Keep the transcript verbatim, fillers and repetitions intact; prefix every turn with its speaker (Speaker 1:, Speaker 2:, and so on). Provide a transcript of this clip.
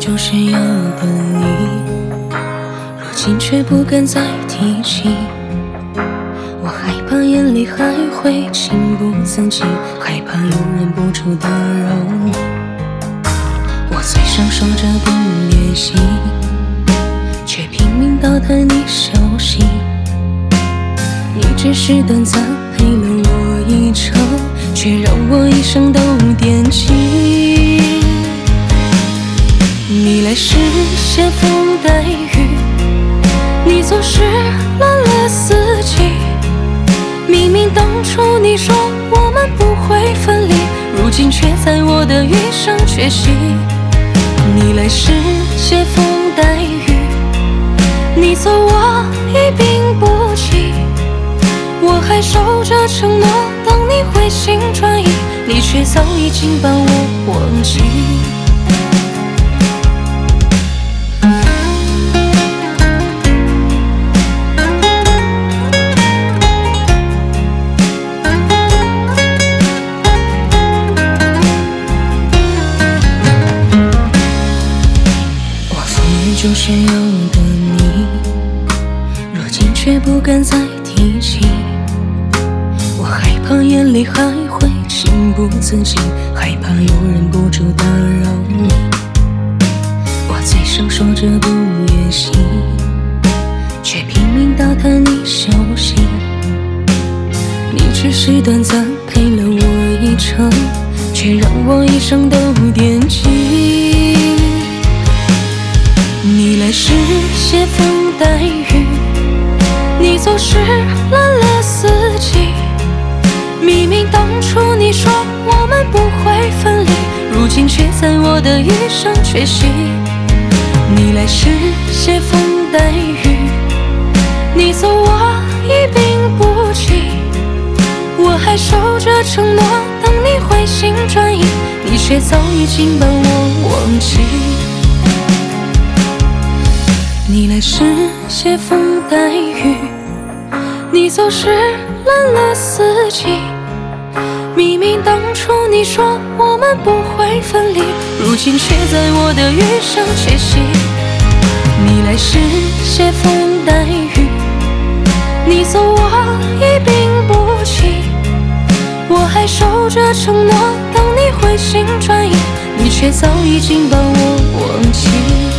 Speaker 1: 就是要的你，如今却不敢再提起。我害怕眼里还会情不自禁，害怕有忍不住的柔腻。我嘴上说着不联系，却拼命倒弹你消息。你只是短暂陪了我一程，却让我一生都惦记。你来时携风带雨，你走时乱了四季。明明当初你说我们不会分离，如今却在我的余生缺席。你来时携风带雨，你走我一病不起。我还守着承诺，当你回心转意，你却早已经把我忘记。就是要的你，如今却不敢再提起。我害怕眼里还会情不自禁，害怕有忍不住打扰你。我嘴上说着不联系，却拼命打探你消息。你只是短暂陪了我一程，却让我一生都惦记。你来时携风带雨，你走时乱了四季。明明当初你说我们不会分离，如今却在我的余生缺席。你来时携风带雨，你走我一病不起。我还守着承诺，当你回心转意，你却早已经把我忘记。你来时携风带雨，你走时乱了四季。明明当初你说我们不会分离，如今却在我的余生缺席。你来时携风带雨，你走我一病不起。我还守着承诺，当你回心转意，你却早已经把我忘记。